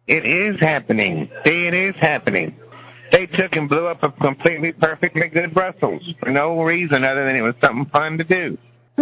It is happening. See, it is happening. They took and blew up a completely perfectly good Brussels for no reason other than it was something fun to do.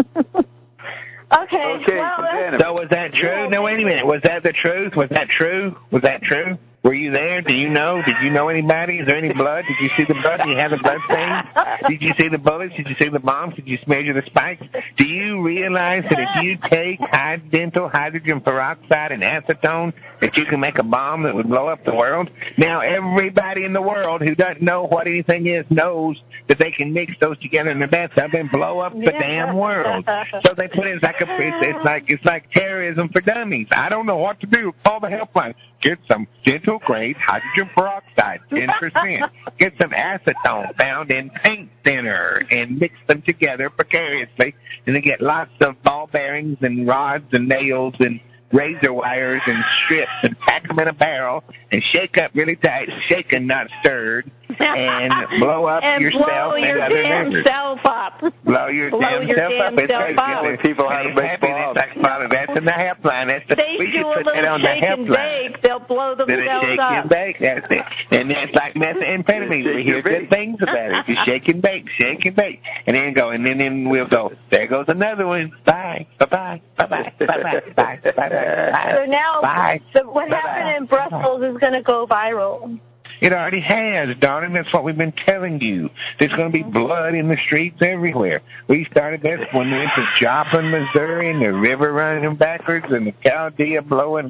Okay. Well, so was that true? No, wait a minute. Was that the truth? Was that true? Was that true? Were you there? Do you know? Did you know anybody? Is there any blood? Did you see the blood? Did you have the blood stains? Did you see the bullets? Did you see the bombs? Did you measure the spikes? Do you realize that if you take dental hydrogen peroxide and acetone, that you can make a bomb that would blow up the world? Now, everybody in the world who doesn't know what anything is knows that they can mix those together in their bathtub and blow up the damn world. So they put it as it's like terrorism for dummies. I don't know what to do. Call the helpline. Get some dental grade hydrogen peroxide, 10%. Get some acetone found in paint thinner and mix them together precariously. And then get lots of ball bearings and rods and nails and razor wires and strips and pack them in a barrel and shake up really tight, shaken, not stirred, and blow up and yourself blow your and other damn neighbors. self up. Blow your damn self up. It's up. People have to make bombs. That's in the helpline. We should put that on the helpline. Shake and bake. They'll blow themselves up. Shake and bake. That's it. And it's like methamphetamine. We hear good things about it. You shake and bake, and then go, and then we'll go. There goes another one. Bye, bye, bye, bye, bye, bye, bye, bye, bye. So now, what happened in Brussels is going to go viral. It already has, darling. That's what we've been telling you. There's going to be blood in the streets everywhere. We started this when we went to Joplin, Missouri, and the river running backwards, and the Caldera blowing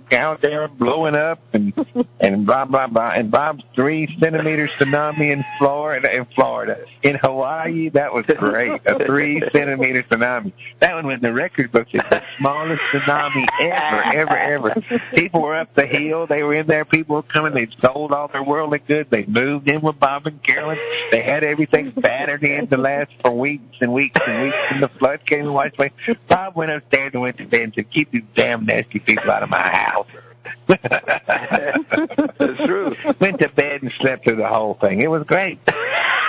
up, and blah, blah, blah. And Bob's 3-centimeter tsunami in Florida. In Hawaii, that was great. A 3-centimeter tsunami. That one was in the record books. It's the smallest tsunami ever. People were up the hill. They were in there. People were coming. They sold all their worldly goods. They moved in with Bob and Carolyn. They had everything battered in to last for weeks and weeks and weeks, and the flood came and washed away. Bob went upstairs and went to bed and said, "Keep these damn nasty people out of my house." That's true. Went to bed and slept through the whole thing. It was great.